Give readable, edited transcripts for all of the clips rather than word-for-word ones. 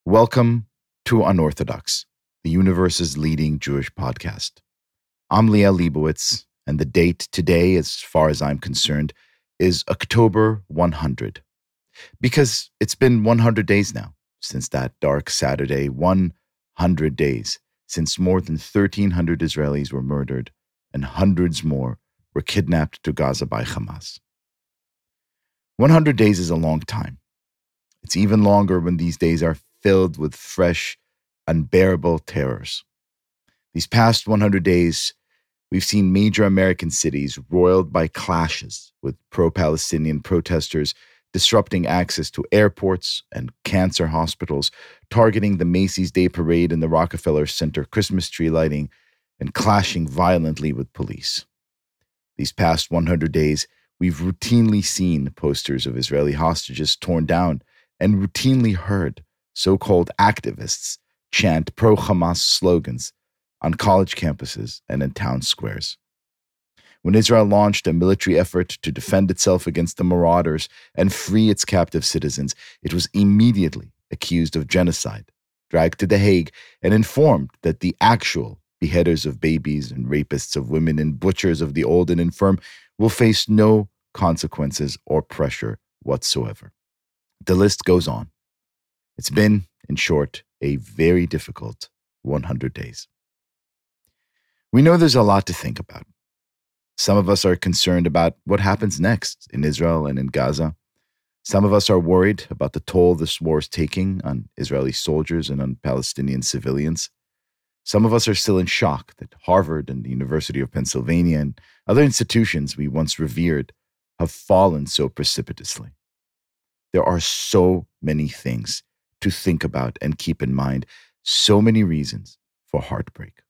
Welcome to Unorthodox, the universe's leading Jewish podcast. I'm Liel Leibowitz, and the date today, as far as I'm concerned, is October 100. Because it's been 100 days now since that dark Saturday, 100 days since more than 1,300 Israelis were murdered and hundreds more were kidnapped to Gaza by Hamas. 100 days is a long time. It's even longer when these days are filled with fresh, unbearable terrors. These past 100 days, we've seen major American cities roiled by clashes with pro-Palestinian protesters disrupting access to airports and cancer hospitals, targeting the Macy's Day Parade and the Rockefeller Center Christmas tree lighting, and clashing violently with police. These past 100 days, we've routinely seen posters of Israeli hostages torn down and routinely heard so-called activists chant pro-Hamas slogans on college campuses and in town squares. When Israel launched a military effort to defend itself against the marauders and free its captive citizens, it was immediately accused of genocide, dragged to The Hague, and informed that the actual beheaders of babies and rapists of women and butchers of the old and infirm will face no consequences or pressure whatsoever. The list goes on. It's been, in short, a very difficult 100 days. We know there's a lot to think about. Some of us are concerned about what happens next in Israel and in Gaza. Some of us are worried about the toll this war is taking on Israeli soldiers and on Palestinian civilians. Some of us are still in shock that Harvard and the University of Pennsylvania and other institutions we once revered have fallen so precipitously. There are so many things to think about and keep in mind, so many reasons for heartbreak.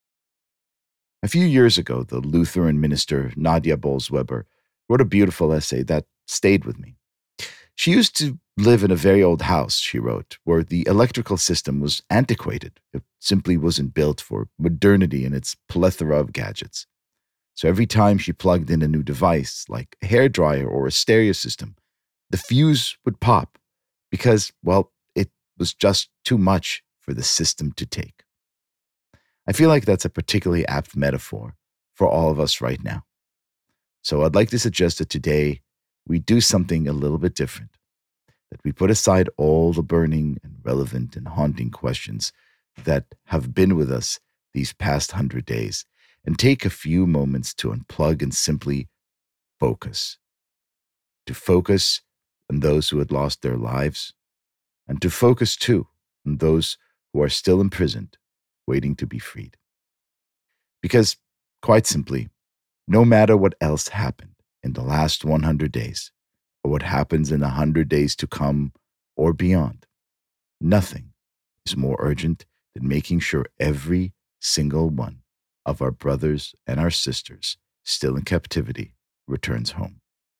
A few years ago, the Lutheran minister Nadia Bolz-Weber wrote a beautiful essay that stayed with me. She used to live in a very old house, she wrote, where the electrical system was antiquated. It simply wasn't built for modernity and its plethora of gadgets. So every time she plugged in a new device, like a hairdryer or a stereo system, the fuse would pop because, well, it was just too much for the system to take. I feel like that's a particularly apt metaphor for all of us right now. So I'd like to suggest that today we do something a little bit different, that we put aside all the burning and relevant and haunting questions that have been with us these past 100 days and take a few moments to unplug and simply focus. To focus on those who had lost their lives, and to focus too on those who are still imprisoned, waiting to be freed. Because, quite simply, no matter what else happened in the last 100 days, or what happens in the 100 days to come or beyond, nothing is more urgent than making sure every single one of our brothers and our sisters still in captivity returns home.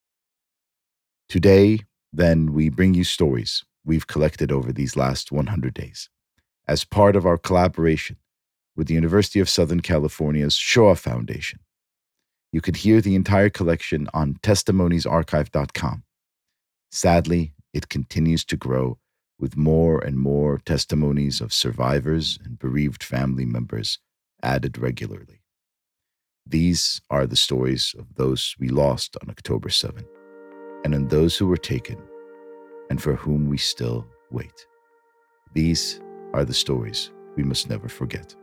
Today, then, we bring you stories we've collected over these last 100 days as part of our collaboration with the University of Southern California's Shoah Foundation. You could hear the entire collection on testimoniesarchive.com. Sadly, it continues to grow with more and more testimonies of survivors and bereaved family members added regularly. These are the stories of those we lost on October 7, and on those who were taken and for whom we still wait. These are the stories we must never forget.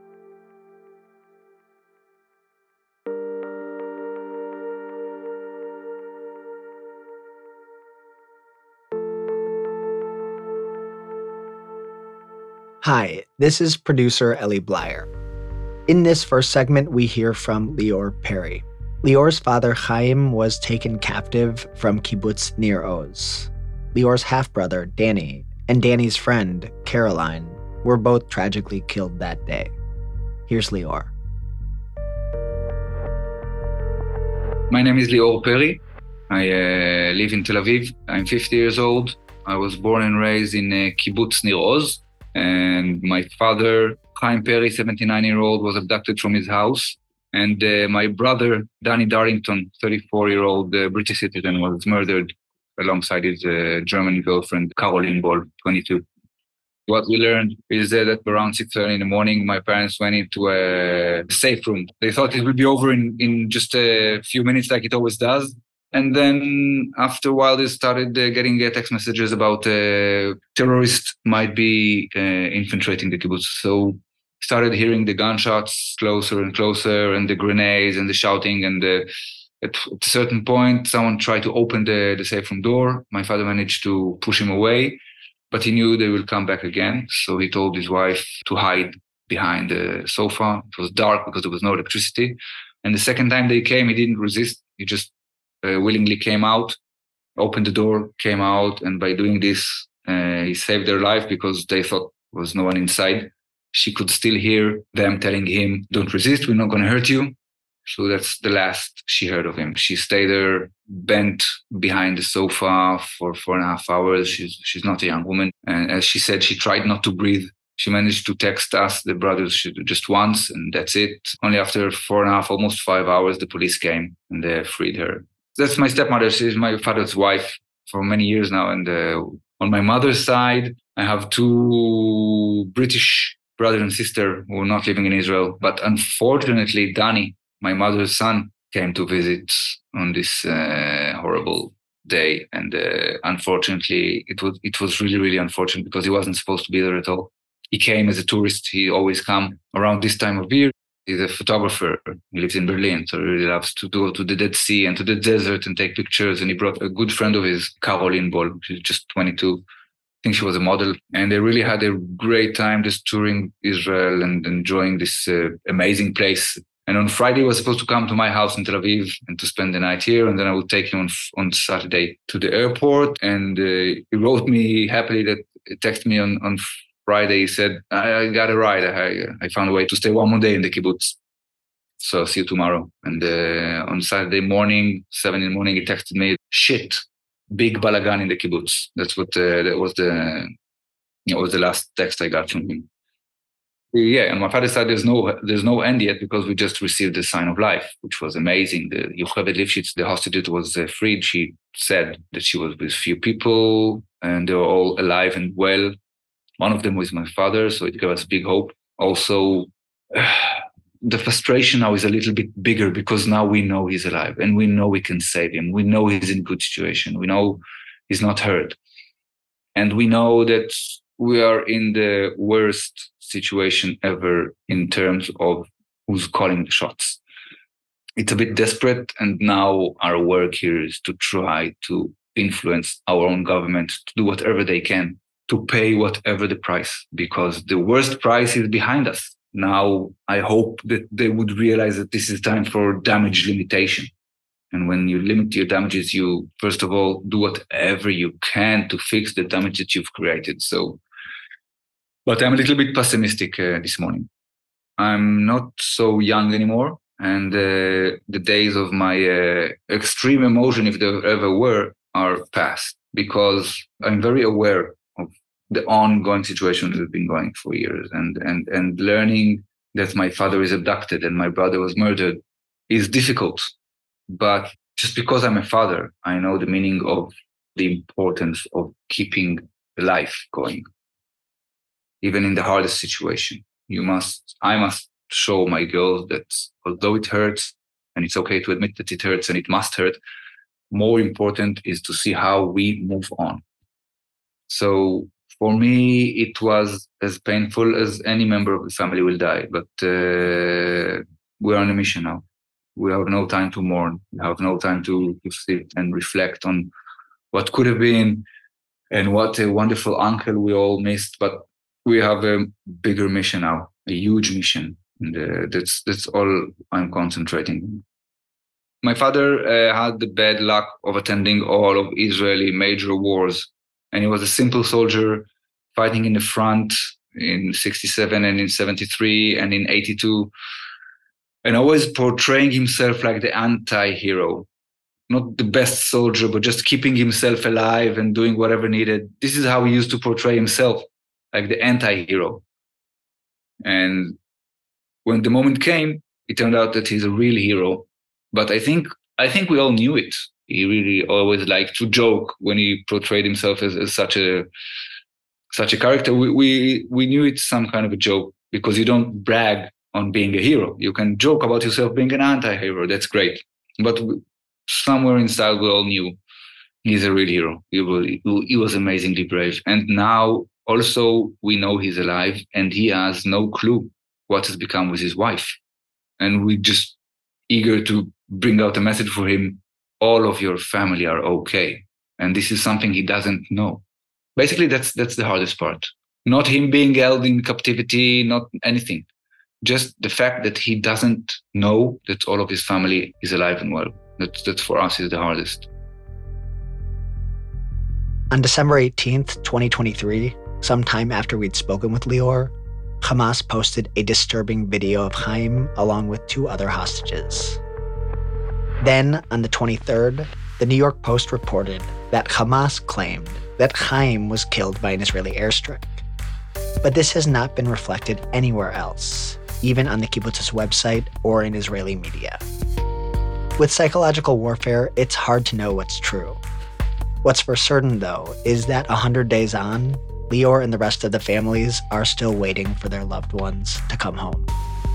Hi, this is producer Ellie Blyer. In this first segment, we hear from Lior Perry. Lior's father, Chaim, was taken captive from Kibbutz Nir Oz. Lior's half-brother, Danny, and Danny's friend, Caroline, were both tragically killed that day. Here's Lior. My name is Lior Perry. I live in Tel Aviv. I'm 50 years old. I was born and raised in Kibbutz Nir Oz. And my father, Chaim Perry, 79-year-old, was abducted from his house. And my brother, Danny Darlington, 34-year-old British citizen, was murdered alongside his German girlfriend, Caroline Boll, 22. What we learned is that around 6:30 in the morning, my parents went into a safe room. They thought it would be over in just a few minutes like it always does. And then after a while, they started getting text messages about terrorists might be infiltrating the kibbutz. So started hearing the gunshots closer and closer and the grenades and the shouting. And at a certain point, someone tried to open the safe room door. My father managed to push him away, but he knew they will come back again. So he told his wife to hide behind the sofa. It was dark because there was no electricity. And the second time they came, he didn't resist. He just willingly came out, opened the door, came out. And by doing this, he saved their life because they thought there was no one inside. She could still hear them telling him, don't resist, we're not going to hurt you. So that's the last she heard of him. She stayed there, bent behind the sofa for 4.5 hours. She's not a young woman. And as she said, she tried not to breathe. She managed to text us, the brothers, just once, and that's it. Only after 4.5, almost 5 hours, the police came and they freed her. That's my stepmother. She's my father's wife for many years now. And on my mother's side, I have 2 British brother and sister who are not living in Israel. But unfortunately, Danny, my mother's son, came to visit on this horrible day. And unfortunately, it was really, really unfortunate because he wasn't supposed to be there at all. He came as a tourist. He always come around this time of year. He's a photographer. He lives in Berlin, so he really loves to go to the Dead Sea and to the desert and take pictures. And he brought a good friend of his, Caroline Boll. She's just 22. I think she was a model. And they really had a great time just touring Israel and enjoying this amazing place. And on Friday, he was supposed to come to my house in Tel Aviv and to spend the night here. And then I would take him on Saturday to the airport. And he wrote me happily that he texted me on Friday. He said, I got a ride. I found a way to stay one more day in the kibbutz. So I'll see you tomorrow. And on Saturday morning, 7 in the morning, he texted me, shit, big balagan in the kibbutz. That's what, that was the last text I got from him. Yeah, on my father's side, there's no end yet because we just received the sign of life, which was amazing. The Yocheved Lifshitz, the hostage was freed. She said that she was with few people and they were all alive and well. One of them was my father, so it gave us big hope. Also, the frustration now is a little bit bigger because now we know he's alive and we know we can save him. We know he's in a good situation. We know he's not hurt. And we know that we are in the worst situation ever in terms of who's calling the shots. It's a bit desperate. And now our work here is to try to influence our own government to do whatever they can, to pay whatever the price, because the worst price is behind us. Now, I hope that they would realize that this is time for damage limitation. And when you limit your damages, you, first of all, do whatever you can to fix the damage that you've created. So, but I'm a little bit pessimistic this morning. I'm not so young anymore. And the days of my extreme emotion, if there ever were, are past, because I'm very aware of the ongoing situation that has been going for years. And learning that my father is abducted and my brother was murdered is difficult. But just because I'm a father, I know the meaning of the importance of keeping life going. Even in the hardest situation, I must show my girls that although it hurts, and it's okay to admit that it hurts and it must hurt, more important is to see how we move on. So for me, it was as painful as any member of the family will die, but we're on a mission now. We have no time to mourn. We have no time to sit and reflect on what could have been and what a wonderful uncle we all missed. But we have a bigger mission now, a huge mission. And that's all I'm concentrating on. My father had the bad luck of attending all of Israeli major wars. And he was a simple soldier fighting in the front in 67 and in 73 and in 82. And always portraying himself like the anti-hero, not the best soldier, but just keeping himself alive and doing whatever needed. This is how he used to portray himself, like the anti-hero. And when the moment came, it turned out that he's a real hero. But I think we all knew it. He really always liked to joke when he portrayed himself as such such a character. We knew it's some kind of a joke because you don't brag on being a hero. You can joke about yourself being an anti-hero. That's great. But somewhere inside, we all knew he's a real hero. He was amazingly brave. And now also we know he's alive and he has no clue what has become with his wife. And we're just eager to bring out a message for him. All of your family are okay. And this is something he doesn't know. Basically, that's the hardest part. Not him being held in captivity, not anything. Just the fact that he doesn't know that all of his family is alive and well. That's for us is the hardest. On December 18th, 2023, sometime after we'd spoken with Lior, Hamas posted a disturbing video of Chaim along with 2 other hostages. Then, on the 23rd, the New York Post reported that Hamas claimed that Chaim was killed by an Israeli airstrike. But this has not been reflected anywhere else, even on the kibbutz's website or in Israeli media. With psychological warfare, it's hard to know what's true. What's for certain, though, is that 100 days on, Lior and the rest of the families are still waiting for their loved ones to come home.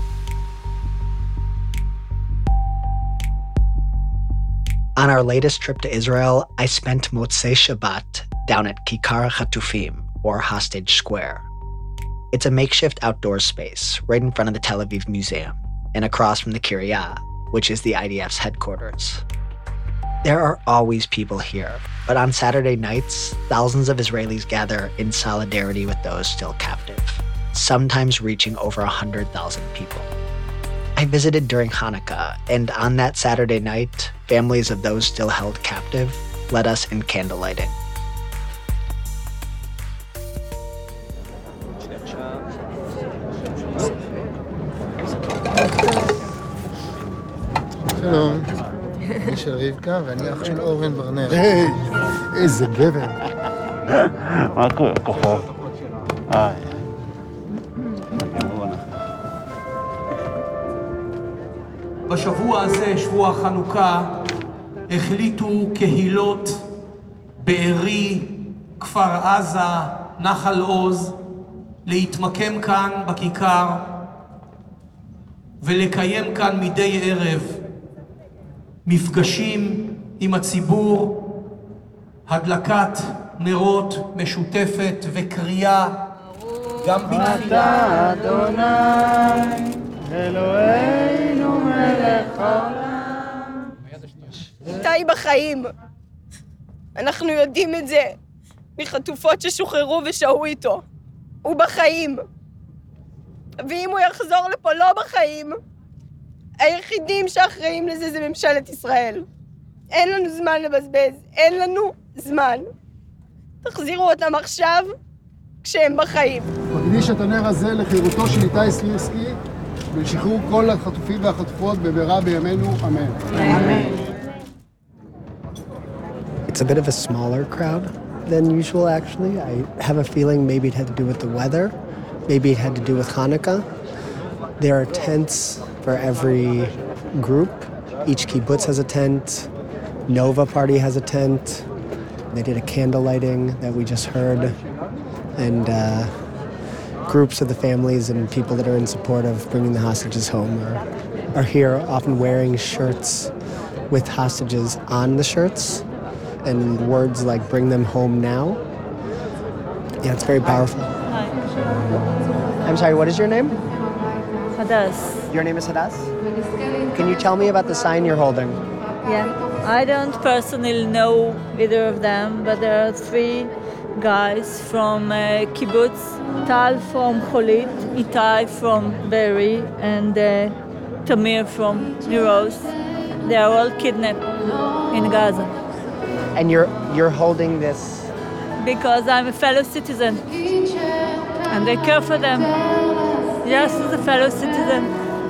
On our latest trip to Israel, I spent Motzei Shabbat down at Kikar Hatufim, or Hostage Square. It's a makeshift outdoor space right in front of the Tel Aviv Museum and across from the Kiryah, which is the IDF's headquarters. There are always people here, but on Saturday nights, thousands of Israelis gather in solidarity with those still captive, sometimes reaching over 100,000 people. I visited during Hanukkah, and on that Saturday night, families of those still held captive led us in candlelighting. שלום, אני של רבקה ואני אח של אורן ברנר. היי, איזה גבר. מה קורה, כוכב? בשבוע הזה, שבוע חנוכה, החליטו קהילות בארי, כפר עזה, נחל עוז, להתמקם כאן בכיכר ולקיים כאן מדי ערב מפגשים עם הציבור, הדלקת נרות משותפת וקריאה גם בתפילה. אדוני אלוהינו מלך העולם. איתי בחיים. אנחנו יודעים את זה מחטופות ששוחררו ושהו איתו. הוא בחיים. ואם הוא יחזור לפה לא בחיים, היחידים שאחראים לזה זה ממשלת ישראל. אין לנו זמן לבזבז, אין לנו זמן. תחזירו אותם עכשיו כשהם בחיים. מקדיש את הנר הזה לחירותו של איתי סלירסקי ולשחרור כל החטופים והחטופות במהרה בימינו, אמן. Amen. It's a bit of a smaller crowd than usual, actually. I have a feeling maybe it had to do with the weather. Maybe it had to do with Hanukkah. There are tents for every group. Each kibbutz has a tent. Nova Party has a tent. They did a candle lighting that we just heard. And groups of the families and people that are in support of bringing the hostages home are here, often wearing shirts with hostages on the shirts and words like "bring them home now." Yeah, it's very powerful. Hi. I'm sorry, what is your name? Hadas. Your name is Hadas? Can you tell me about the sign you're holding? Yeah. I don't personally know either of them, but there are 3 guys from kibbutz, Tal from Cholit, Itai from Be'eri, and Tamir from Nir Oz. They are all kidnapped in Gaza. And you're holding this? Because I'm a fellow citizen. And I care for them. Just as a fellow citizen.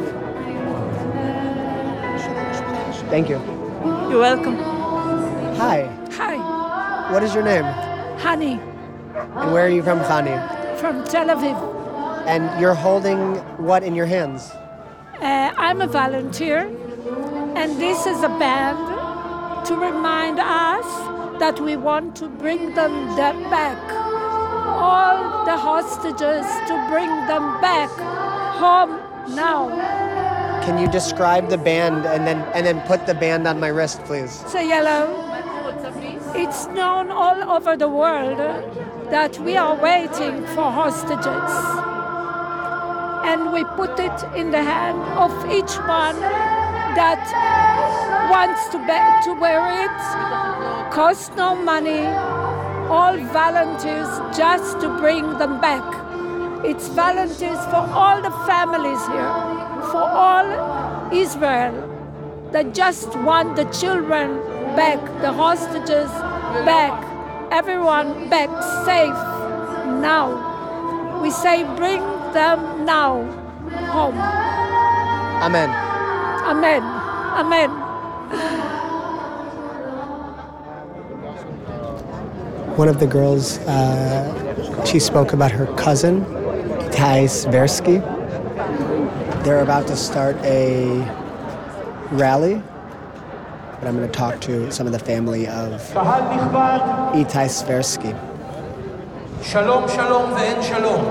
Thank you. You're welcome. Hi. Hi, What is your name? Hani, And where are you from, Khani? from Tel Aviv. And you're holding what in your hands? I'm a volunteer, and this is a band to remind us that we want to bring them back. all the hostages to bring them back home now. Can you describe the band and then put the band on my wrist, please? Say yellow. It's known all over the world that we are waiting for hostages. And we put it in the hand of each one that wants to wear it. Costs no money. All volunteers just to bring them back. It's volunteers for all the families here, for all Israel that just want the children back, the hostages back, everyone back safe now. We say bring them now home. Amen. Amen. Amen. One of the girls, she spoke about her cousin, Itai Sversky. They're about to start a rally, but I'm going to talk to some of the family of Itai Sversky. שלום, שלום ואין שלום.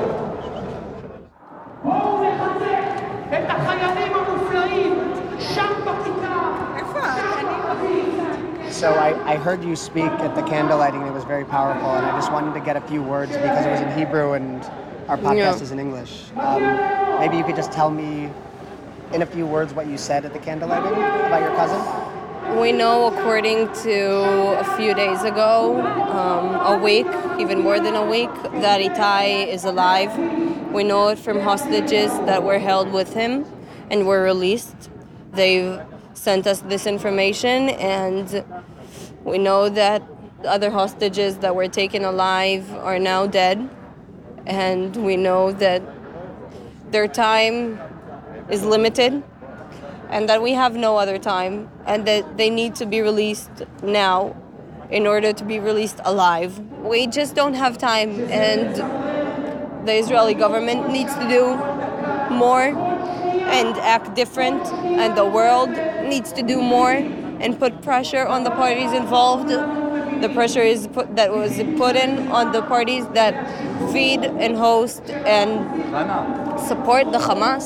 So I heard you speak at the candle lighting. It was very powerful, and I just wanted to get a few words because it was in Hebrew and our podcast is in English. Maybe you could just tell me in a few words what you said at the candle lighting about your cousin. We know, according to a few days ago, a week, even more than a week, that Itai is alive. We know it from hostages that were held with him and were released. They've sent us this information, and we know that the other hostages that were taken alive are now dead, and we know that their time is limited, and that we have no other time, and that they need to be released now in order to be released alive. We just don't have time, and the Israeli government needs to do more and act different, and the world needs to do more and put pressure on the parties involved. The pressure that was put in on the parties that feed and host and support the Hamas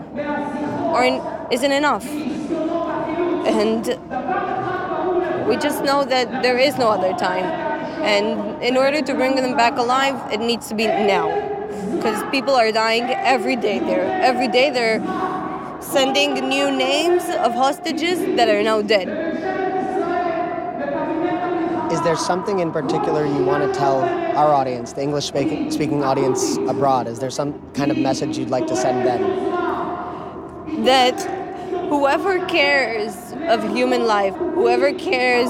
isn't enough. And we just know that there is no other time. And in order to bring them back alive, it needs to be now. Because people are dying every day there. Every day they're sending new names of hostages that are now dead. Is there something in particular you want to tell our audience, the English-speaking audience abroad? Is there some kind of message you'd like to send them? That whoever cares of human life, whoever cares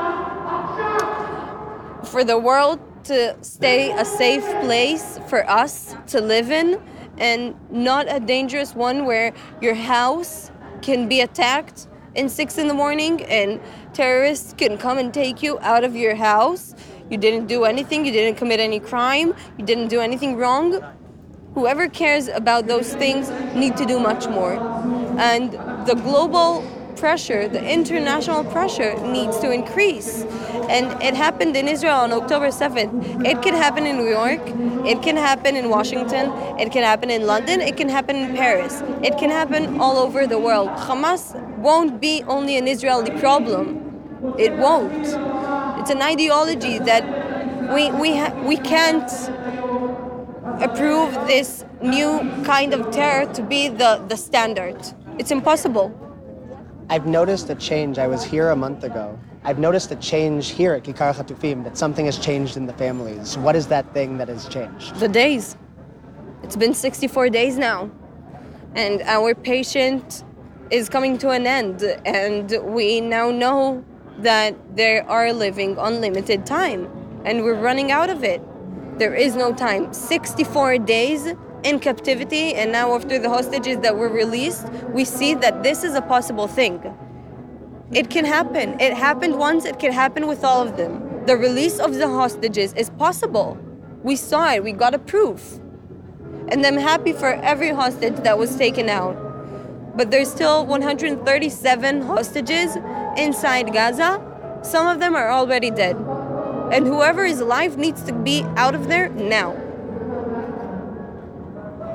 for the world to stay a safe place for us to live in, and not a dangerous one where your house can be attacked in 6 a.m. and terrorists can come and take you out of your house. You didn't do anything, you didn't commit any crime, you didn't do anything wrong. Whoever cares about those things need to do much more. And the global pressure, the international pressure needs to increase. And it happened in Israel on October 7th. It can happen in New York, it can happen in Washington, it can happen in London, it can happen in Paris. It can happen all over the world. Hamas won't be only an Israeli problem. It won't. It's an ideology that we can't approve this new kind of terror to be the standard. It's impossible. I've noticed a change. I was here a month ago. I've noticed a change here at Kikar Hatufim, that something has changed in the families. What is that thing that has changed? The days. It's been 64 days now. And our patient is coming to an end. And we now know that they are living unlimited time. And we're running out of it. There is no time. 64 days in captivity, and now after the hostages that were released, we see that this is a possible thing. It can happen. It happened once, it can happen with all of them. The release of the hostages is possible. We saw it, we got a proof. And I'm happy for every hostage that was taken out. But there's still 137 hostages inside Gaza. Some of them are already dead. And whoever is alive needs to be out of there now.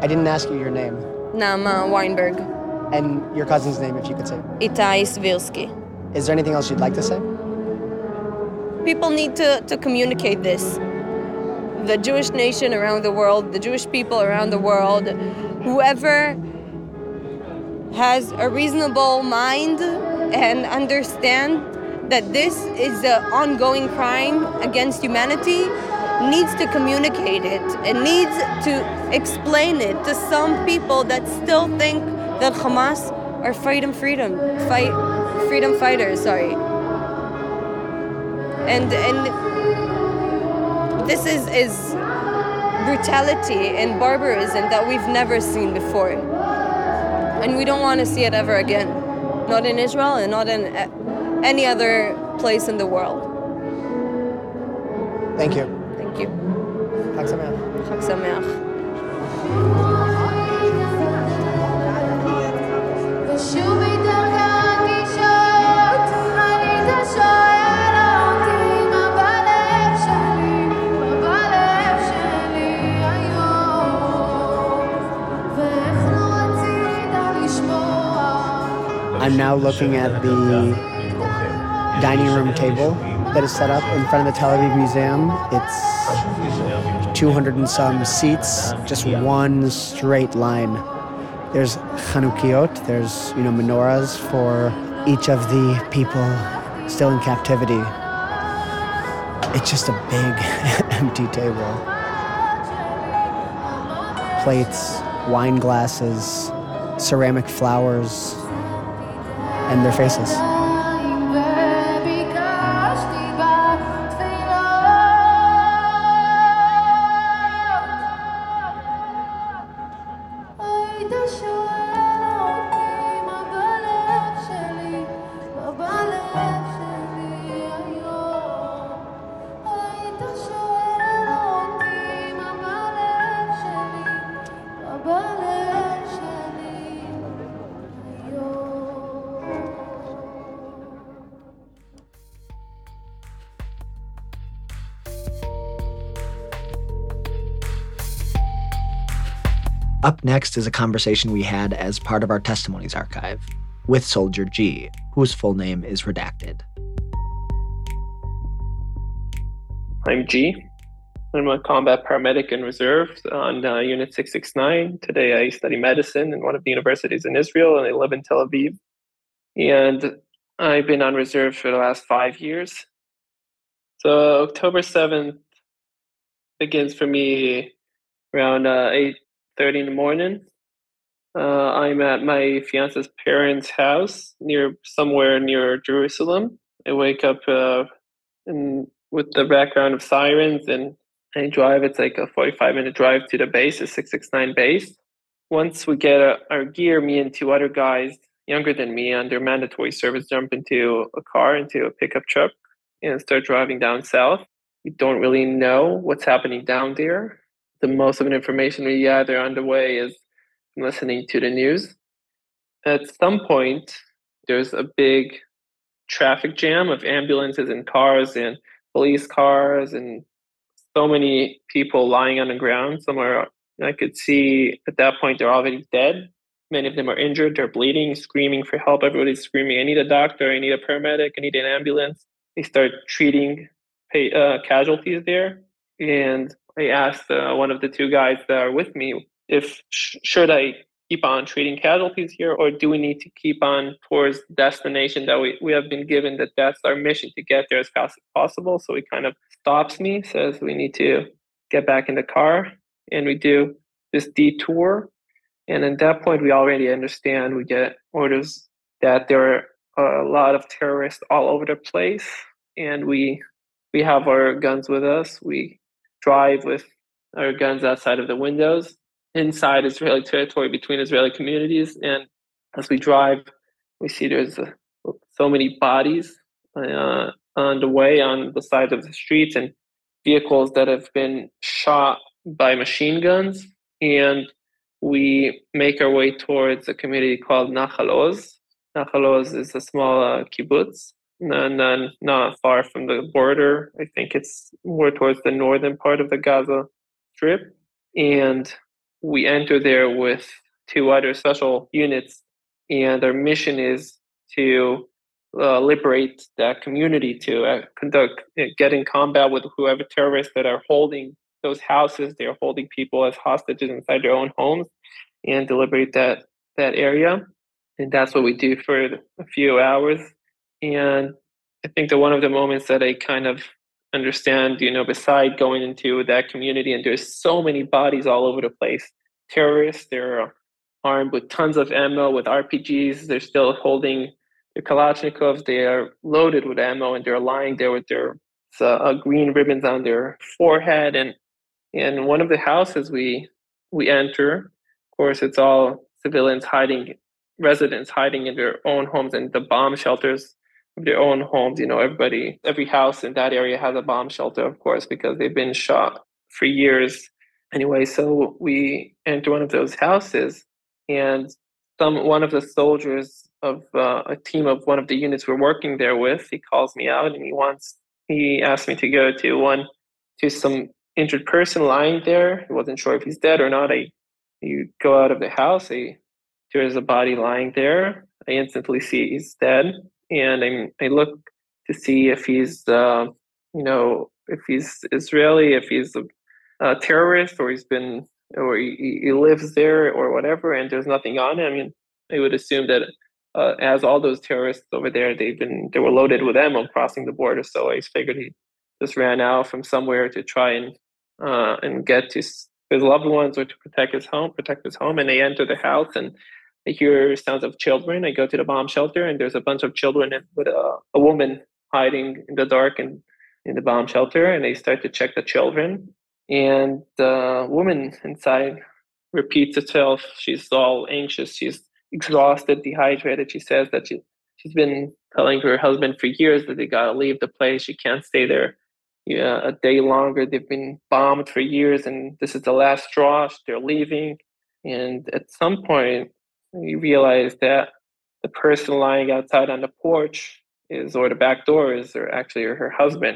I didn't ask you your name. Naama Weinberg. And your cousin's name, if you could say. Itai Svirsky. Is there anything else you'd like to say? People need to communicate this. The Jewish nation around the world, the Jewish people around the world, whoever has a reasonable mind and understand that this is an ongoing crime against humanity needs to communicate it and needs to explain it to some people that still think that Hamas are freedom fighters, And this is brutality and barbarism that we've never seen before. And we don't want to see it ever again. Not in Israel and not in any other place in the world. Thank you. Thank you. Chag Sameach. Chag Sameach. I'm now looking at the dining room table that is set up in front of the Tel Aviv Museum. It's 200 and some seats, just one straight line. There's Chanukiot, there's menorahs for each of the people still in captivity. It's just a big empty table. Plates, wine glasses, ceramic flowers, and their faces. Up next is a conversation we had as part of our testimonies archive with Soldier G, whose full name is redacted. I'm G. I'm a combat paramedic in reserve on Unit 669. Today I study medicine in one of the universities in Israel, and I live in Tel Aviv. And I've been on reserve for the last 5 years. So October 7th begins for me around 8:30 in the morning. I'm at my fiance's parents' house somewhere near Jerusalem. I wake up with the background of sirens, and I drive. It's like a 45-minute drive to the base, the 669 base. Once we get our gear, me and two other guys younger than me under mandatory service jump into a pickup truck, and start driving down south. We don't really know what's happening down there. The most of the information we gather on the way is listening to the news. At some point, there's a big traffic jam of ambulances and cars and police cars and so many people lying on the ground somewhere. I could see at that point they're already dead. Many of them are injured, they're bleeding, screaming for help. Everybody's screaming, I need a doctor, I need a paramedic, I need an ambulance. They start treating casualties there. And I asked one of the two guys that are with me if should I keep on treating casualties here, or do we need to keep on towards the destination that we have been given, that's our mission, to get there as fast as possible. So he kind of stops me, says we need to get back in the car, and we do this detour. And at that point, we already understand, we get orders that there are a lot of terrorists all over the place, and we have our guns with us. We drive with our guns outside of the windows, inside Israeli territory between Israeli communities. And as we drive, we see there's so many bodies on the way, on the sides of the streets, and vehicles that have been shot by machine guns. And we make our way towards a community called Nachal Oz. Nachal Oz is a small kibbutz, and not far from the border. I think it's more towards the northern part of the Gaza Strip. And we enter there with 2 other special units, and our mission is to liberate that community, to get in combat with whoever terrorists that are holding those houses. They're holding people as hostages inside their own homes, and to liberate that area. And that's what we do for a few hours. And I think that one of the moments that I kind of understand, beside going into that community, and there's so many bodies all over the place. Terrorists, they're armed with tons of ammo, with RPGs. They're still holding their Kalashnikovs. They are loaded with ammo, and they're lying there with their green ribbons on their forehead. And in one of the houses we enter, of course, it's all civilians residents hiding in their own homes and the bomb shelters of their own homes. Every house in that area has a bomb shelter, of course, because they've been shot for years. Anyway, so we enter one of those houses, and one of the soldiers of a team of one of the units we're working there with, he calls me out, and he asked me to go to some injured person lying there. He wasn't sure if he's dead or not. You go out of the house, there's a body lying there. I instantly see he's dead, and I look to see if he's, if he's Israeli, if he's a terrorist, or he lives there or whatever. And there's nothing on him. I would assume that as all those terrorists over there, they were loaded with ammo crossing the border. So I figured he just ran out from somewhere to try and get to his loved ones, or to protect his home. And they enter the house, and I hear sounds of children. I go to the bomb shelter, and there's a bunch of children with a woman hiding in the dark and in the bomb shelter. And they start to check the children, and the woman inside repeats herself. She's all anxious. She's exhausted, dehydrated. She says that she's been telling her husband for years that they gotta leave the place. She can't stay there a day longer. They've been bombed for years, and this is the last straw. They're leaving. And at some point, you realize that the person lying outside on the porch or the back door is actually her husband.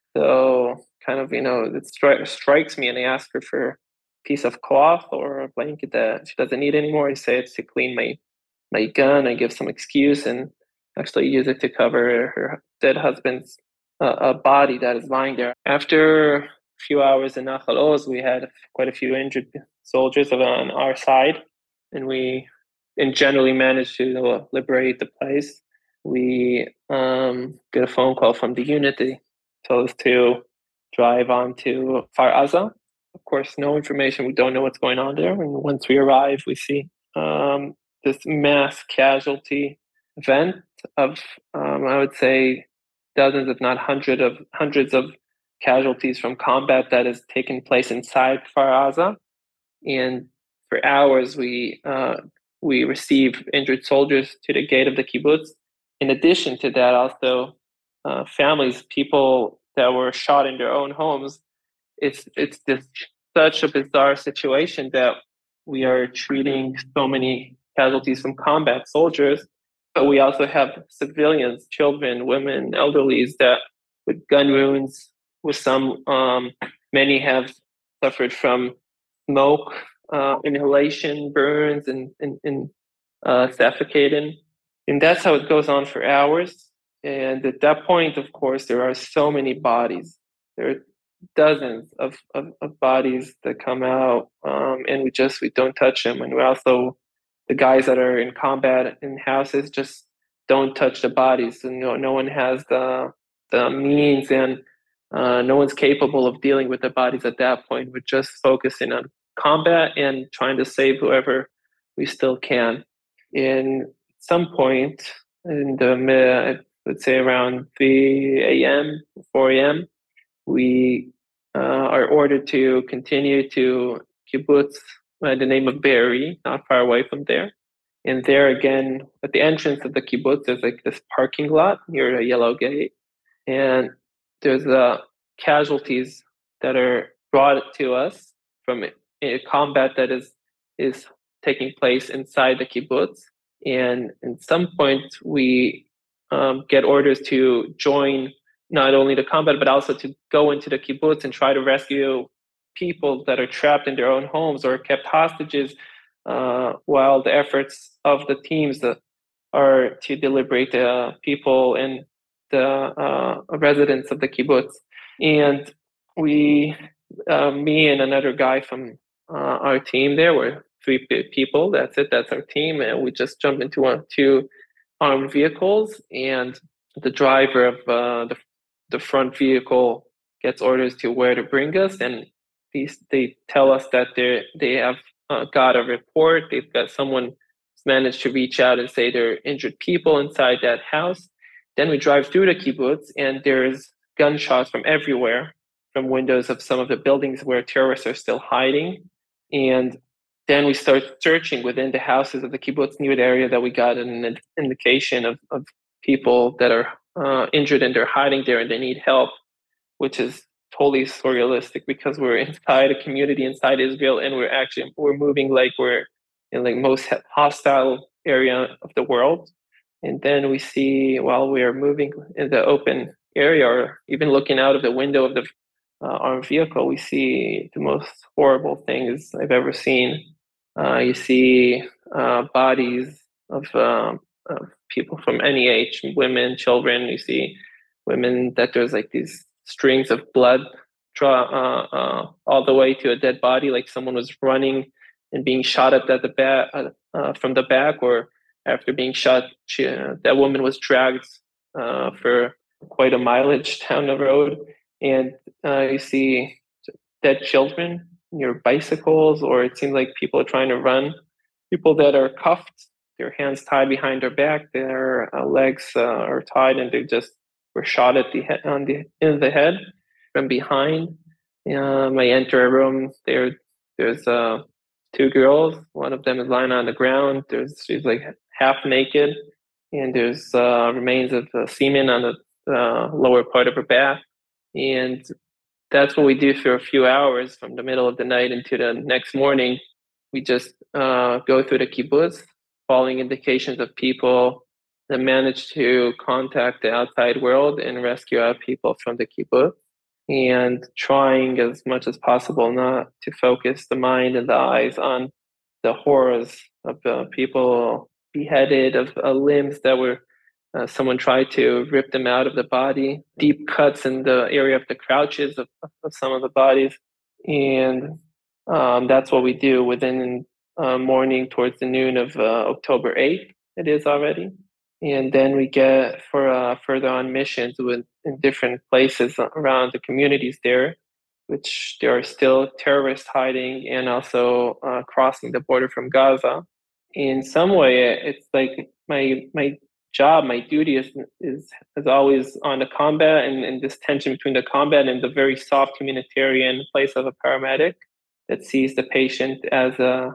So kind of, it strikes me, and I ask her for a piece of cloth or a blanket that she doesn't need anymore. I say it's to clean my gun. I give some excuse and actually use it to cover her dead husband's a body that is lying there. After a few hours in Nachal Oz, we had quite a few injured soldiers on our side, and we generally managed to liberate the place. We get a phone call from the unit. They told us to drive on to Kfar Aza. Of course, no information. We don't know what's going on there. And once we arrive, we see this mass casualty event of, I would say, dozens, if not hundreds of casualties from combat that has taken place inside Kfar Aza. And for hours, we receive injured soldiers to the gate of the kibbutz. In addition to that, also families, people that were shot in their own homes. It's such a bizarre situation that we are treating so many casualties from combat soldiers, but we also have civilians, children, women, elderlies that with gun wounds. With some, many have suffered from smoke, inhalation, burns, and suffocating. And that's how it goes on for hours. And at that point, of course, there are so many bodies. There are dozens of bodies that come out, and we don't touch them. And we also, the guys that are in combat in houses just don't touch the bodies. And no one has the means, and no one's capable of dealing with the bodies at that point. We're just focusing on combat and trying to save whoever we still can. In some point in the let's say around 3 a.m., 4 a.m., we are ordered to continue to kibbutz by the name of Be'eri, not far away from there. And there again, at the entrance of the kibbutz, there's like this parking lot near a yellow gate. And there's casualties that are brought to us from a combat that is taking place inside the kibbutz. And at some point, we get orders to join not only the combat, but also to go into the kibbutz and try to rescue people that are trapped in their own homes or kept hostages, while the efforts of the teams that are to liberate the people and the residents of the kibbutz. And me and another guy from our team there were three people. That's it. That's our team. And we just jumped into two armed vehicles, and the driver of the front vehicle gets orders to where to bring us, and they tell us that they have got a report. They've got someone managed to reach out and say there are injured people inside that house. Then we drive through the kibbutz, and there's gunshots from everywhere, from windows of some of the buildings where terrorists are still hiding. And then we start searching within the houses of the kibbutz near the area that we got an indication of people that are injured and they're hiding there and they need help, which is totally surrealistic because we're inside a community inside Israel, and we're moving like we're in like most hostile area of the world. And then we see, while we are moving in the open area, or even looking out of the window of the armed vehicle, we see the most horrible things I've ever seen. You see bodies of people from any age, women, children. You see women that there's like these strings of blood all the way to a dead body, like someone was running and being shot at the back from the back, or after being shot, that woman was dragged for quite a mileage down the road. And you see dead children near bicycles, or it seems like people are trying to run. People that are cuffed, their hands tied behind their back, their legs are tied, and they just were shot at in the head from behind. I enter a room. There's two girls. One of them is lying on the ground. She's like half naked, and there's remains of semen on the lower part of her back. And that's what we do for a few hours from the middle of the night into the next morning. We just go through the kibbutz, following indications of people that manage to contact the outside world and rescue our people from the kibbutz, and trying as much as possible not to focus the mind and the eyes on the horrors of people beheaded, of limbs that were someone tried to rip them out of the body, deep cuts in the area of the crouches of some of the bodies. And that's what we do within morning towards the noon of October 8th, it is already. And then we get for further on missions in different places around the communities there, which there are still terrorists hiding and also crossing the border from Gaza. In some way, it's like my job, my duty is always on the combat and this tension between the combat and the very soft humanitarian place of a paramedic that sees the patient as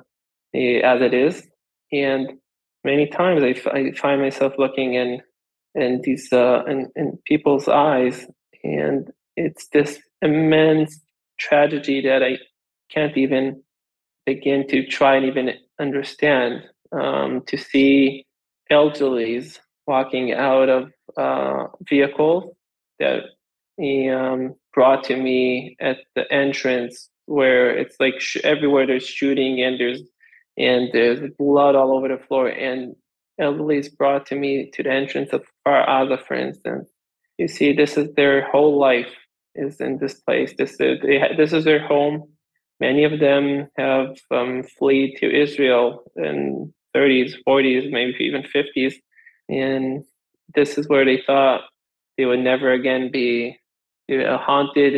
it is. And many times I find myself looking in these in people's eyes, and it's this immense tragedy that I can't even begin to try and even understand. To see elderlies walking out of vehicles that brought to me at the entrance, where it's like everywhere there's shooting and there's blood all over the floor, and elderlies brought to me to the entrance of Kfar Aza, for instance. You see, this is their whole life is in this place. This is their home. Many of them have fled to Israel in 30s, 40s, maybe even 50s, and this is where they thought they would never again be haunted,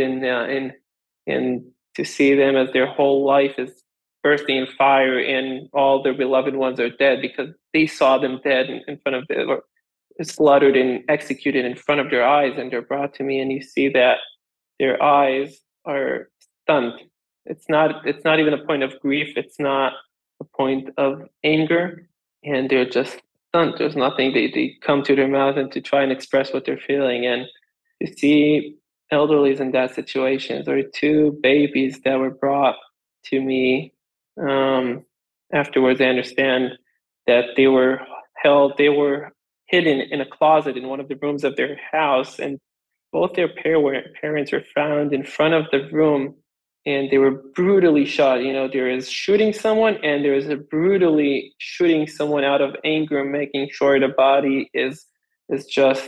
and to see them as their whole life is bursting in fire and all their beloved ones are dead because they saw them dead in front of them, or slaughtered and executed in front of their eyes, and they're brought to me, and you see that their eyes are stunned. It's not even a point of grief. It's not a point of anger, and they're just stunned. There's nothing. They come to their mouth and to try and express what they're feeling. And you see elderlies in that situation. There are two babies that were brought to me. Afterwards, I understand that they were hidden in a closet in one of the rooms of their house, and both their parents were found in front of the room and they were brutally shot. There is shooting someone, and there is a brutally shooting someone out of anger, making sure the body is just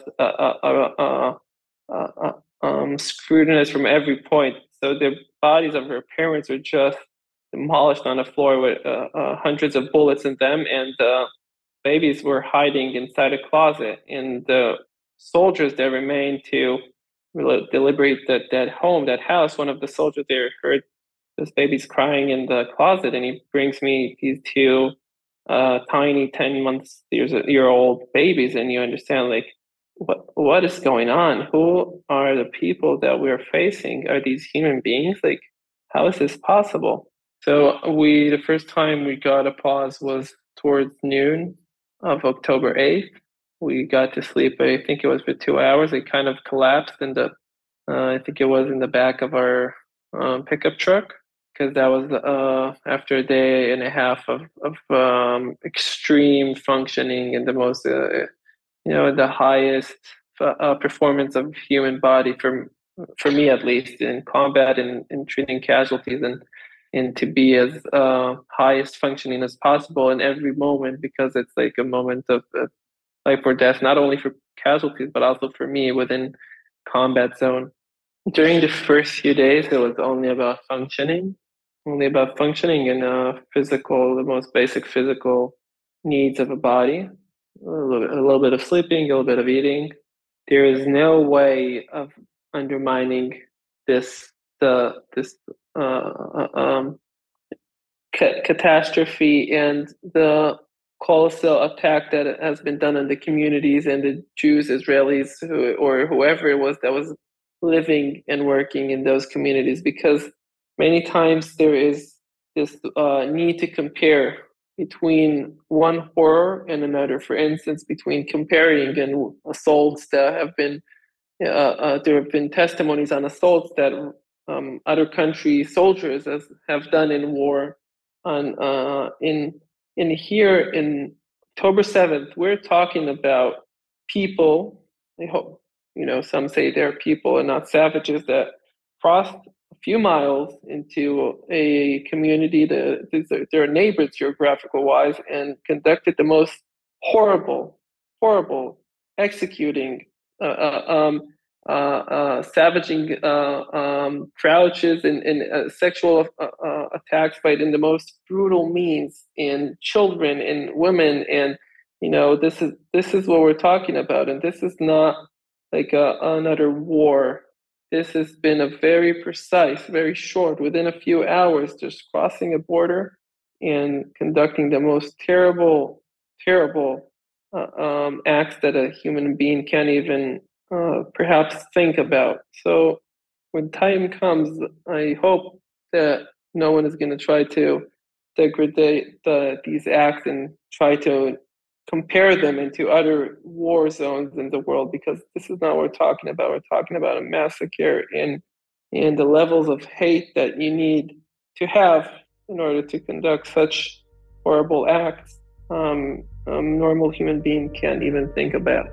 scrutinized from every point. So the bodies of her parents are just demolished on the floor with hundreds of bullets in them, and the babies were hiding inside a closet. And the soldiers that remained to deliberate that house, one of the soldiers there heard this baby's crying in the closet, and he brings me these two tiny 10-year-old babies, and you understand, like, what is going on? Who are the people that we're facing? Are these human beings? Like, how is this possible? So the first time we got a pause was towards noon of October 8th. We got to sleep, I think it was for 2 hours. It kind of collapsed I think it was in the back of our pickup truck, because that was after a day and a half of extreme functioning and the most, the highest performance of human body for me, at least, in combat and in treating casualties, and to be as highest functioning as possible in every moment, because it's like a moment of life or death, not only for casualties, but also for me within combat zone. During the first few days, it was only about functioning and the most basic physical needs of a body, a little bit of sleeping, a little bit of eating. There is no way of undermining this catastrophe and the colossal attack that has been done on the communities and the Jews, Israelis, or whoever it was that was living and working in those communities, because many times there is this need to compare between one horror and another. For instance, between comparing and assaults that have been, there have been testimonies on assaults that other country soldiers have done in war. In here in October 7th, we're talking about people. I hope some say they're people and not savages that crossed a few miles into a community that they're neighbors geographical wise, and conducted the most horrible executing, savaging crouches and sexual attacks by in the most brutal means in children and women. And this is what we're talking about, and this is not like another war. This has been a very precise, very short, within a few hours, just crossing a border and conducting the most terrible acts that a human being can't even perhaps think about. So when time comes, I hope that no one is going to try to degrade these acts and try to compare them into other war zones in the world, because this is not what we're talking about. We're talking about a massacre and the levels of hate that you need to have in order to conduct such horrible acts. Normal human being can't even think about.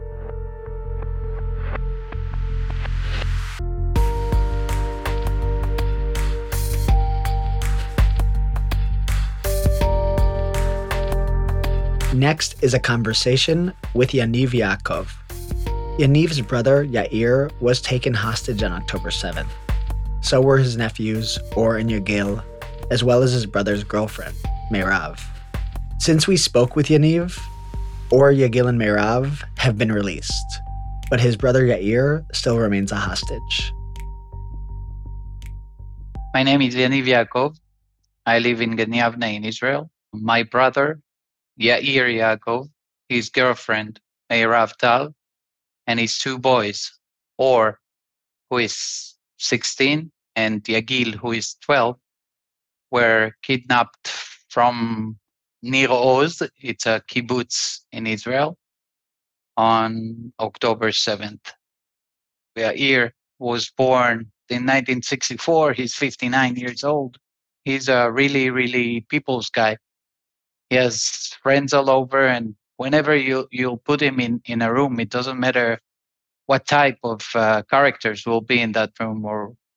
Next is a conversation with Yaniv Yaakov. Yaniv's brother, Yair, was taken hostage on October 7th. So were his nephews, Or and Yagil, as well as his brother's girlfriend, Meirav. Since we spoke with Yaniv, Or, Yagil, and Meirav have been released, but his brother Yair still remains a hostage. My name is Yaniv Yaakov. I live in Gan Yavne in Israel. My brother, Yair Yaakov, his girlfriend, Meirav Tal, and his two boys, Or, who is 16, and Yagil, who is 12, were kidnapped from Nir Oz, it's a kibbutz in Israel, on October 7th. Yair was born in 1964. He's 59 years old. He's a really, really people's guy. He has friends all over, and whenever you'll put him in a room, it doesn't matter what type of characters will be in that room or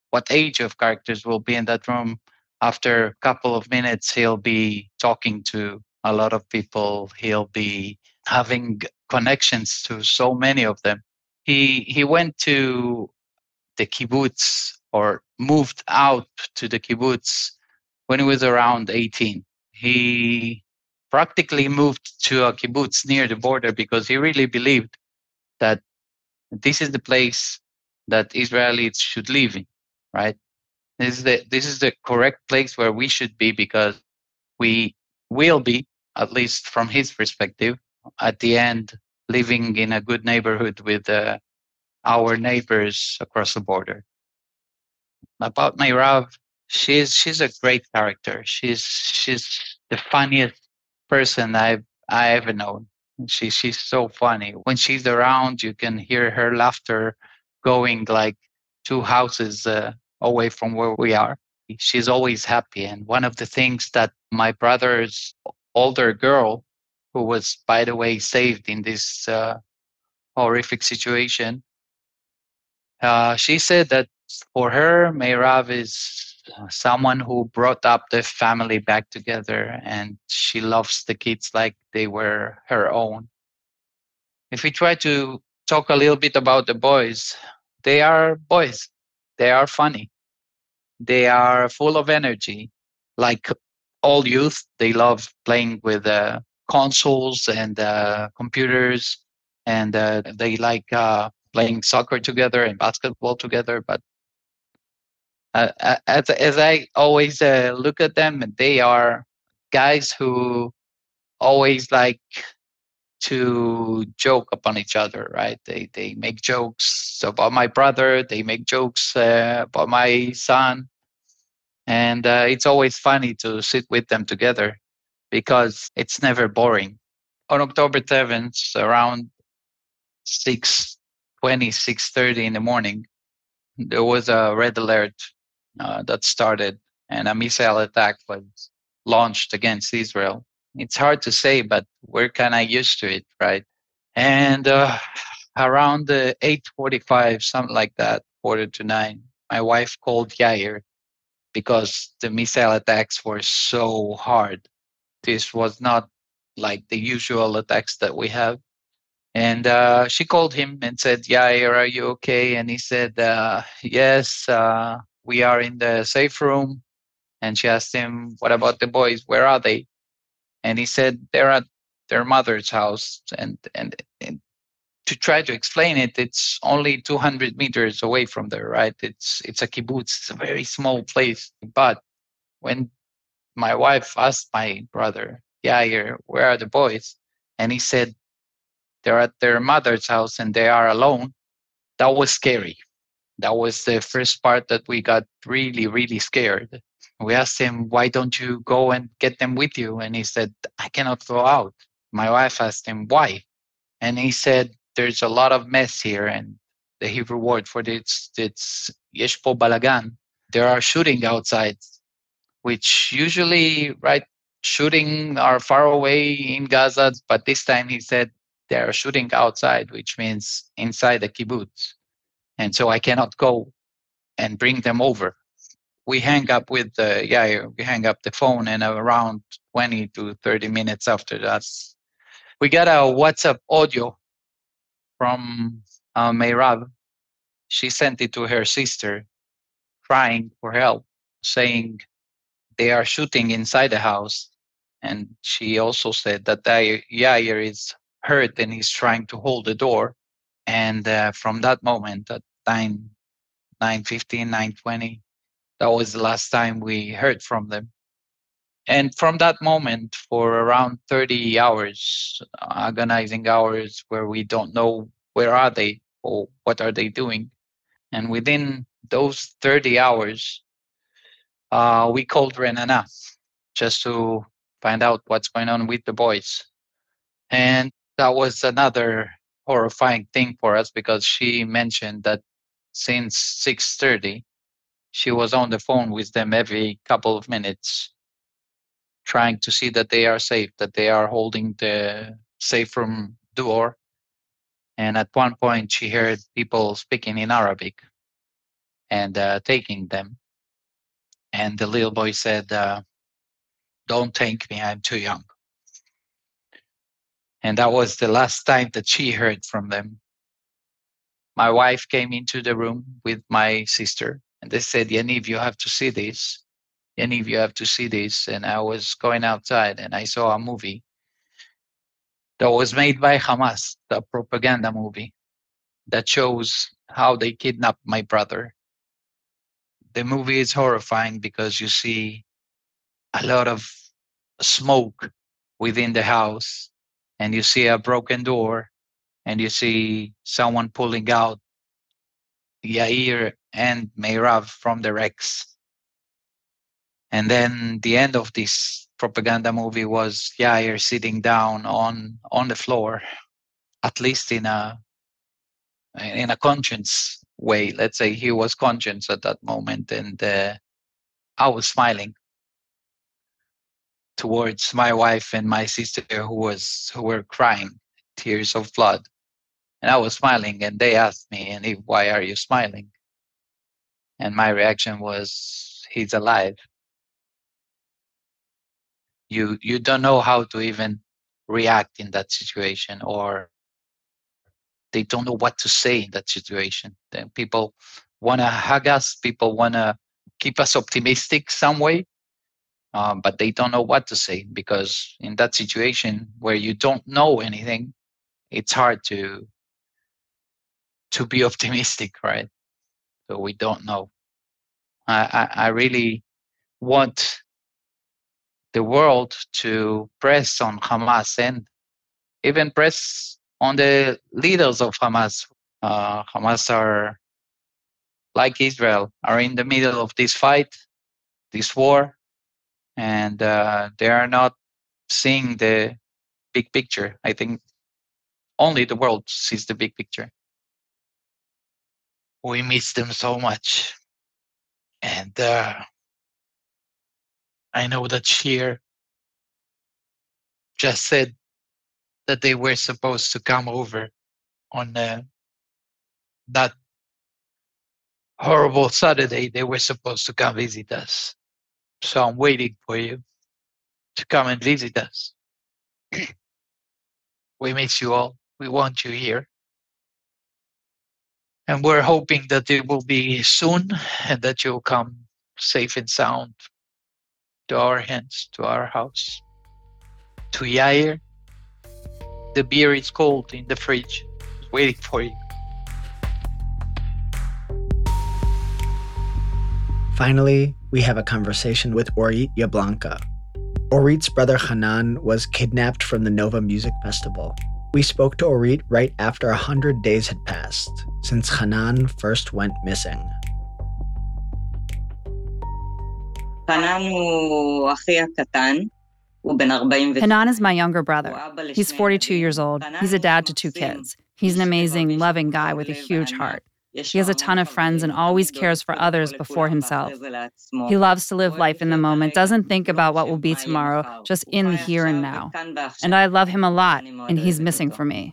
what age of characters will be in that room. After a couple of minutes, he'll be talking to a lot of people. He'll be having connections to so many of them. He went to the kibbutz, or moved out to the kibbutz, when he was around 18. He practically moved to a kibbutz near the border because he really believed that this is the place that Israelis should live in, right? This is the correct place where we should be, because we will be, at least from his perspective, at the end, living in a good neighborhood with our neighbors across the border. About my Rav, she's a great character. She's the funniest person I ever known. She's so funny. When she's around, you can hear her laughter going like 2 houses away from where we are. She's always happy. And one of the things that my brother's older girl, who was, by the way, saved in this horrific situation, she said that for her, Meirav is someone who brought up the family back together, and she loves the kids like they were her own. If we try to talk a little bit about the boys, they are boys. They are funny. They are full of energy. Like all youth, they love playing with consoles and computers, and they like playing soccer together and basketball together. But as I always look at them, they are guys who always like to joke upon each other, right? They make jokes about my brother. They make jokes about my son, and it's always funny to sit with them together because it's never boring. On October 7th, around 6:20, 6:30 in the morning, there was a red alert that started, and a missile attack was launched against Israel. It's hard to say, but we're kind of used to it, right? And around 8:45, something like that, 8:45, my wife called Yair because the missile attacks were so hard. This was not like the usual attacks that we have. And she called him and said, Yair, are you okay? And he said, yes, we are in the safe room. And she asked him, what about the boys? Where are they? And he said, they're at their mother's house. And to try to explain it, it's only 200 meters away from there, right? It's a kibbutz. It's a very small place. But when my wife asked my brother, Yair, where are the boys? And he said, they're at their mother's house and they are alone. That was scary. That was the first part that we got really, really scared. We asked him, why don't you go and get them with you? And he said, I cannot go out. My wife asked him, why? And he said, there's a lot of mess here. And the Hebrew word for this, it's yesh po balagan. There are shooting outside, which usually, right, shooting are far away in Gaza. But this time he said, they are shooting outside, which means inside the kibbutz. And so I cannot go and bring them over. We hang up with Yair, we hang up the phone, and around 20 to 30 minutes after that, we got a WhatsApp audio from Meirav. She sent it to her sister, crying for help, saying they are shooting inside the house. And she also said that Yair is hurt and he's trying to hold the door. And from that moment, at 9:15, 9:20, that was the last time we heard from them. And from that moment, for around 30 hours, agonizing hours where we don't know where are they or what are they doing. And within those 30 hours, we called Renana just to find out what's going on with the boys. And that was another horrifying thing for us because she mentioned that since 6:30, she was on the phone with them every couple of minutes, trying to see that they are safe, that they are holding the safe room door. And at one point, she heard people speaking in Arabic. and taking them. And the little boy said, "Don't take me, I'm too young." And that was the last time that she heard from them. My wife came into the room with my sister, and they said, "Yaniv, you have to see this. Yaniv, you have to see this." And I was going outside, and I saw a movie that was made by Hamas, a propaganda movie that shows how they kidnapped my brother. The movie is horrifying because you see a lot of smoke within the house, and you see a broken door, and you see someone pulling out Yair and Meirav from the wrecks. And then the end of this propaganda movie was Yair sitting down on the floor, at least in a conscious way. Let's say he was conscious at that moment, and I was smiling towards my wife and my sister who were crying tears of blood. And I was smiling, and they asked me, "And why are you smiling?" And my reaction was, "He's alive." You don't know how to even react in that situation, or they don't know what to say in that situation. Then people want to hug us, people want to keep us optimistic some way, but they don't know what to say, because in that situation where you don't know anything, it's hard to be optimistic, right? So we don't know. I really want the world to press on Hamas and even press on the leaders of Hamas. Hamas are, like Israel, are in the middle of this fight, this war, and they are not seeing the big picture. I think only the world sees the big picture. We miss them so much. And I know that Shir just said that they were supposed to come over on that horrible Saturday. They were supposed to come visit us. So I'm waiting for you to come and visit us. We miss you all. We want you here. And we're hoping that it will be soon and that you'll come safe and sound to our hands, to our house. To Yair, the beer is cold in the fridge, waiting for you. Finally, we have a conversation with Orit Yablanka. Orit's brother Hanan was kidnapped from the Nova Music Festival. We spoke to Orit right after 100 days had passed since Hanan first went missing. Hanan is my younger brother. He's 42 years old. He's a dad to 2 kids. He's an amazing, loving guy with a huge heart. He has a ton of friends and always cares for others before himself. He loves to live life in the moment, doesn't think about what will be tomorrow, just in the here and now. And I love him a lot, and he's missing for me.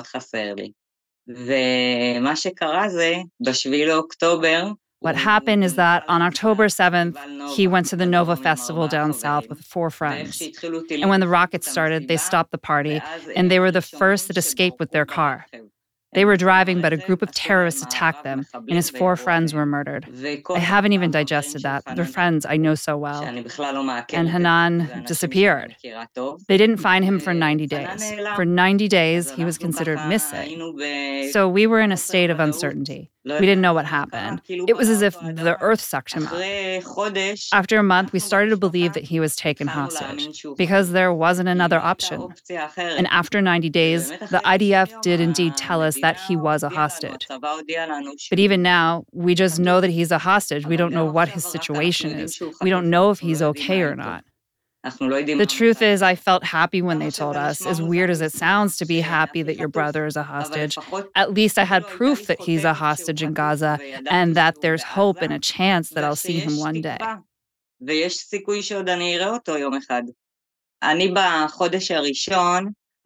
What happened is that on October 7th, he went to the Nova Festival down south with 4 friends. And when the rockets started, they stopped the party, and they were the first that escaped with their car. They were driving, but a group of terrorists attacked them, and his 4 friends were murdered. I haven't even digested that. They're friends I know so well. And Hanan disappeared. They didn't find him for 90 days. For 90 days, he was considered missing. So we were in a state of uncertainty. We didn't know what happened. It was as if the earth sucked him up. After a month, we started to believe that he was taken hostage because there wasn't another option. And after 90 days, the IDF did indeed tell us that he was a hostage. But even now, we just know that he's a hostage. We don't know what his situation is. We don't know if he's okay or not. The truth is, I felt happy when they told us, as weird as it sounds to be happy that your brother is a hostage. At least I had proof that he's a hostage in Gaza and that there's hope and a chance that I'll see him one day.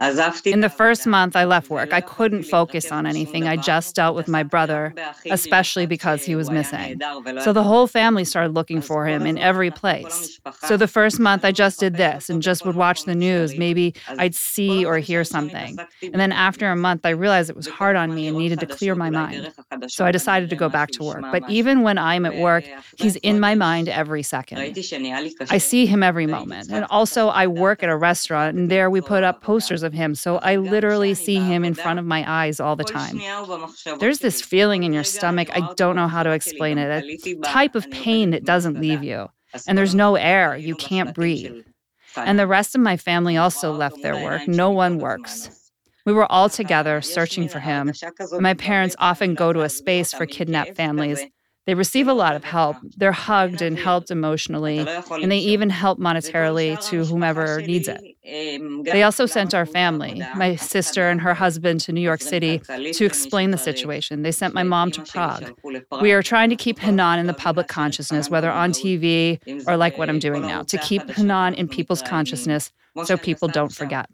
In the first month, I left work. I couldn't focus on anything. I just dealt with my brother, especially because he was missing. So the whole family started looking for him in every place. So the first month, I just did this and just would watch the news. Maybe I'd see or hear something. And then after a month, I realized it was hard on me and needed to clear my mind. So I decided to go back to work. But even when I'm at work, he's in my mind every second. I see him every moment. And also, I work at a restaurant, and there we put up posters of him. So I literally see him in front of my eyes all the time. There's this feeling in your stomach. I don't know how to explain it. A type of pain that doesn't leave you. And there's no air. You can't breathe. And the rest of my family also left their work. No one works. We were all together searching for him. My parents often go to a space for kidnapped families. They receive a lot of help. They're hugged and helped emotionally, and they even help monetarily to whomever needs it. They also sent our family, my sister and her husband, to New York City to explain the situation. They sent my mom to Prague. We are trying to keep Hanan in the public consciousness, whether on TV or like what I'm doing now, to keep Hanan in people's consciousness so people don't forget.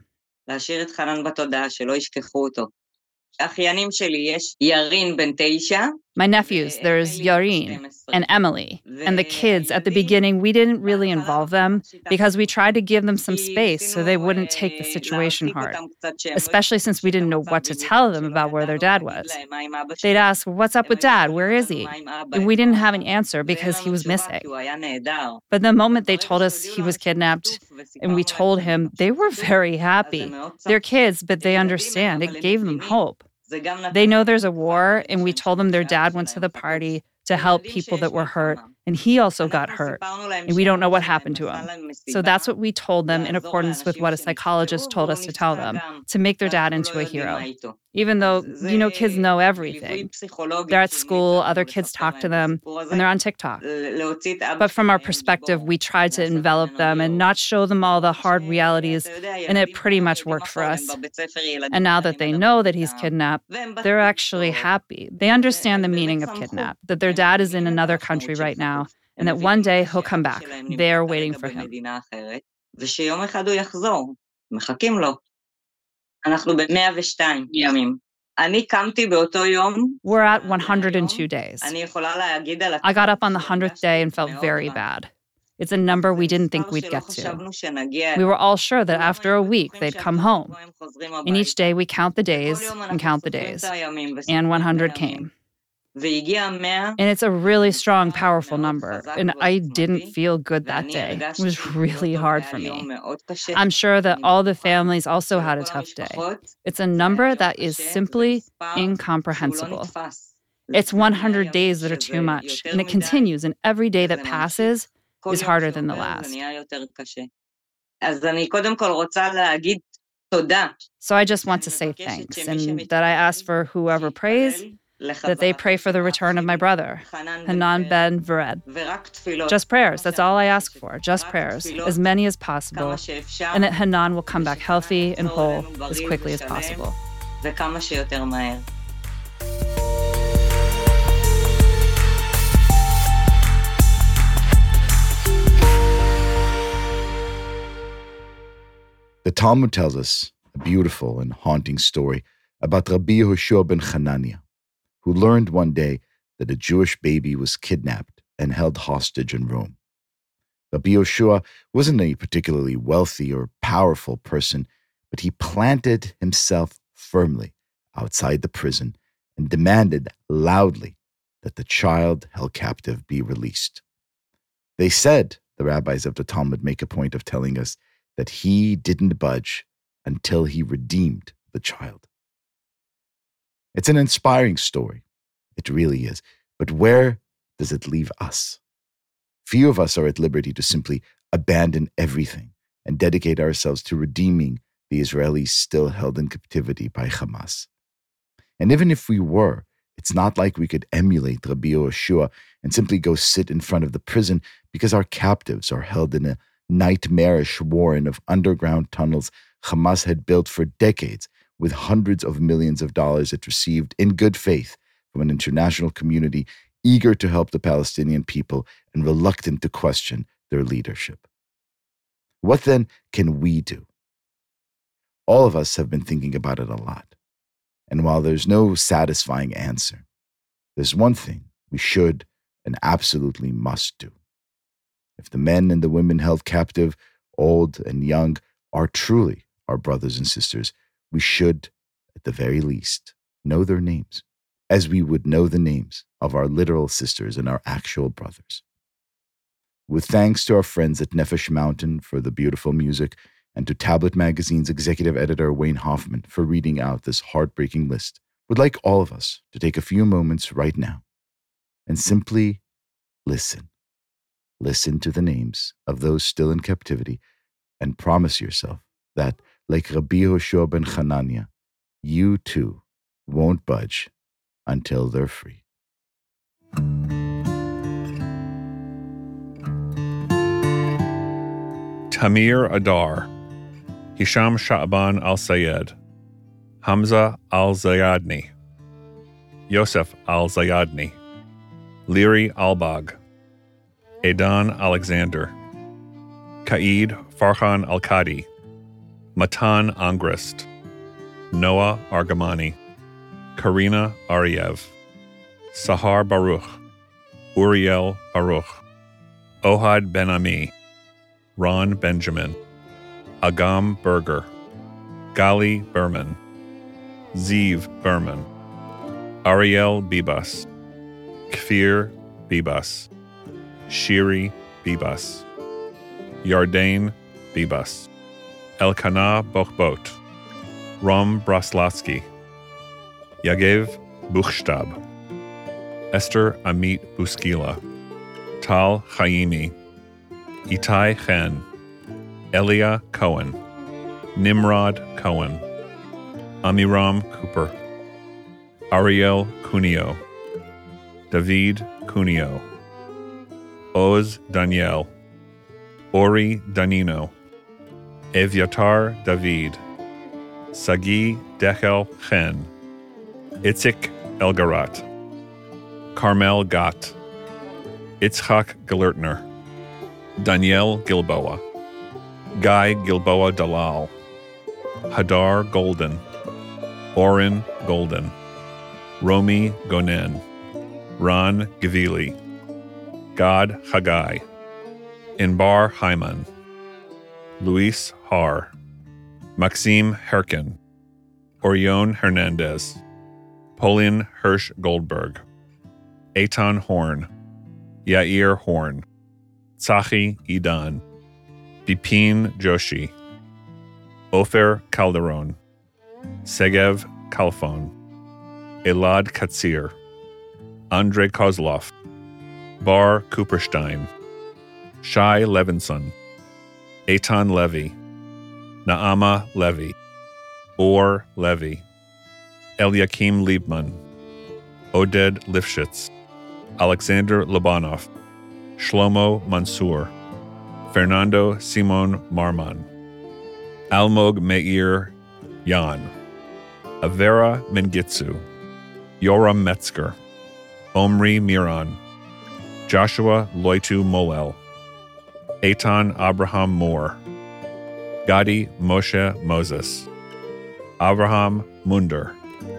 My nephews, there's Yarin and Emily, and the kids. At the beginning, we didn't really involve them because we tried to give them some space so they wouldn't take the situation hard, especially since we didn't know what to tell them about where their dad was. They'd ask, "What's up with dad? Where is he?" And we didn't have an answer because he was missing. But the moment they told us he was kidnapped and we told him, they were very happy. They're kids, but they understand. It gave them hope. They know there's a war, and we told them their dad went to the party to help people that were hurt, and he also got hurt, and we don't know what happened to him. So that's what we told them in accordance with what a psychologist told us to tell them, to make their dad into a hero. Even though, kids know everything. They're at school, other kids talk to them, and they're on TikTok. But from our perspective, we tried to envelop them and not show them all the hard realities, and it pretty much worked for us. And now that they know that he's kidnapped, they're actually happy. They understand the meaning of kidnap, that their dad is in another country right now, and that one day he'll come back. They're waiting for him. We're at 102 days. I got up on the 100th day and felt very bad. It's a number we didn't think we'd get to. We were all sure that after a week they'd come home. And each day we count the days and count the days. And 100 came. And it's a really strong, powerful number. And I didn't feel good that day. It was really hard for me. I'm sure that all the families also had a tough day. It's a number that is simply incomprehensible. It's 100 days that are too much. And it continues, and every day that passes is harder than the last. So I just want to say thanks, and that I ask for whoever prays, that they pray for the return of my brother, Hanan ben Vered. Just prayers, that's all I ask for, just prayers, as many as possible, and that Hanan will come back healthy and whole as quickly as possible. The Talmud tells us a beautiful and haunting story about Rabbi Yehoshua ben Hanania, who learned one day that a Jewish baby was kidnapped and held hostage in Rome. Rabbi Yehoshua wasn't a particularly wealthy or powerful person, but he planted himself firmly outside the prison and demanded loudly that the child held captive be released. They said, the rabbis of the Talmud make a point of telling us, that he didn't budge until he redeemed the child. It's an inspiring story. It really is. But where does it leave us? Few of us are at liberty to simply abandon everything and dedicate ourselves to redeeming the Israelis still held in captivity by Hamas. And even if we were, it's not like we could emulate Rabbi Yehoshua and simply go sit in front of the prison because our captives are held in a nightmarish warren of underground tunnels Hamas had built for decades with hundreds of millions of dollars it received in good faith from an international community eager to help the Palestinian people and reluctant to question their leadership. What then can we do? All of us have been thinking about it a lot. And while there's no satisfying answer, there's one thing we should and absolutely must do. If the men and the women held captive, old and young, are truly our brothers and sisters, we should, at the very least, know their names, as we would know the names of our literal sisters and our actual brothers. With thanks to our friends at Nefesh Mountain for the beautiful music, and to Tablet Magazine's executive editor Wayne Hoffman for reading out this heartbreaking list, would like all of us to take a few moments right now and simply listen. Listen to the names of those still in captivity and promise yourself that, like Rabbi Yehoshua ben Hanania, you too won't budge until they're free. Tamir Adar, Hisham Sha'ban al-Sayed, Hamza al-Zayadni, Yosef al-Zayadni, Liri al-Bag, Edan Alexander, Kaid Farhan al-Qadi, Matan Angrist, Noah Argamani, Karina Ariev, Sahar Baruch, Uriel Baruch, Ohad Ben-Ami, Ron Benjamin, Agam Berger, Gali Berman, Ziv Berman, Ariel Bibas, Kfir Bibas, Shiri Bibas, Yardain Bibas, Elkanah Bochbot, Rom Braslatsky, Yagev Buchstab, Esther Amit Buskila, Tal Chaimi, Itai Chen, Elia Cohen, Nimrod Cohen, Amiram Cooper, Ariel Cunio, David Cunio, Oz Daniel, Ori Danino, Evyatar David, Sagi Dechel Chen, Itzik Elgarat, Carmel Gat, Itzhak Gelertner, Danielle Gilboa, Guy Gilboa Dalal, Hadar Golden, Oren Golden, Romy Gonen, Ron Gavili, Gad Hagai, Inbar Hyman, Luis Har, Maxime Herkin, Orion Hernandez, Pauline Hirsch Goldberg, Eitan Horn, Yair Horn, Tsachi Idan, Bipin Joshi, Ofer Calderon, Segev Kalfon, Elad Katsir, Andrei Kozlov, Bar Cooperstein, Shai Levinson, Eitan Levy, Naama Levy, Or Levy, Eliakim Liebman, Oded Lifshitz, Alexander Lobanov, Shlomo Mansour, Fernando Simon Marman, Almog Meir Yan, Avera Mengitsu, Yoram Metzger, Omri Miran, Joshua Loitu Molel, Eitan Abraham Moore, Gadi Moshe Moses, Avraham Munder,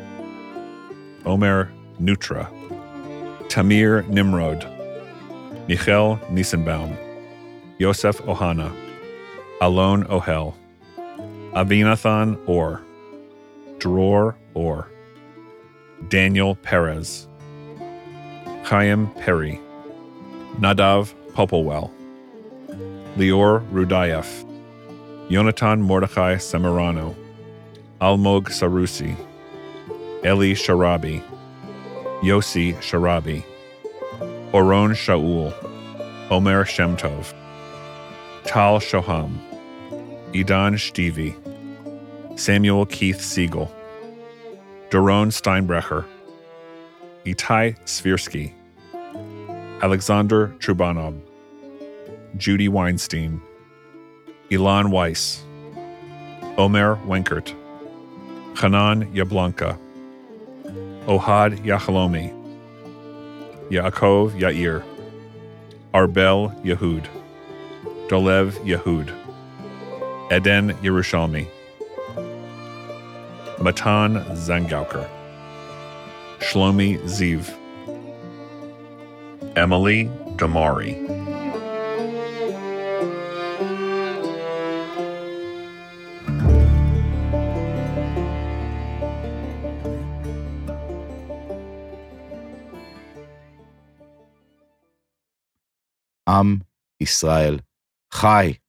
Omer Nutra, Tamir Nimrod, Michel Nissenbaum, Yosef Ohana, Alon Ohel, Avinathan Orr, Dror Orr, Daniel Perez, Chaim Perry, Nadav Popelwell, Lior Rudayev, Yonatan Mordechai Semirano, Almog Sarusi, Eli Sharabi, Yossi Sharabi, Oron Shaul, Omer Shemtov, Tal Shoham, Idan Shtivi, Samuel Keith Siegel, Doron Steinbrecher, Itai Svirsky, Alexander Trubanov, Judy Weinstein, Ilan Weiss, Omer Wenkert, Hanan Yablanka, Ohad Yachalomi, Yaakov Yair, Arbel Yehud, Dolev Yehud, Eden Yerushalmi, Matan Zangauker, Shlomi Ziv, Emily Damari, Am Israel Chai.